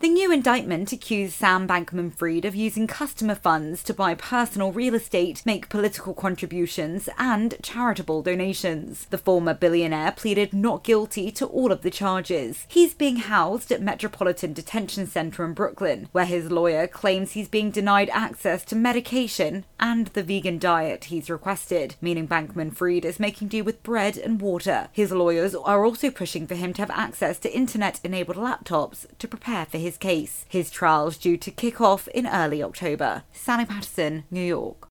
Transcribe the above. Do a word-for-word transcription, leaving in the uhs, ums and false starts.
The new indictment accused Sam Bankman-Fried of using customer funds to buy personal real estate, make political contributions, and charitable donations. The former billionaire pleaded not guilty to all of the charges. He's being housed at Metropolitan Detention Center in Brooklyn, where his lawyer claims he's being denied access to medication and the vegan diet he's requested, meaning Bankman-Fried is making do with bread and water. His lawyers are also pushing for him to have access to internet-enabled laptops to prepare for his case. His trial's due to kick off in early October. Sally Patterson, New York.